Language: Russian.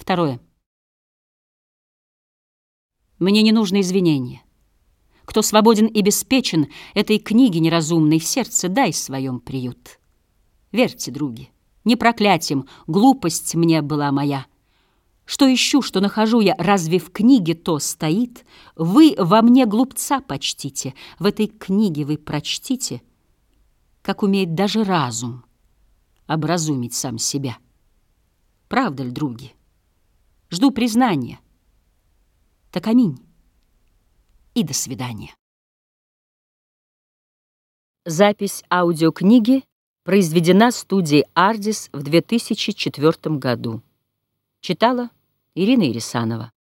Второе. Мне не нужно извинения. Кто свободен и беспечен, этой книге неразумной в сердце дай своем приют. Верьте, други, не проклятием, глупость мне была моя. Что ищу, что нахожу я, разве в книге то стоит? Вы во мне глупца почтите, в этой книге вы прочтите, как умеет даже разум образумить сам себя. Правда ли, други? Жду признания. Так аминь и до свидания. Запись аудиокниги произведена студией «Ардис» в 2004 году. Читала Ирина Ирисанова.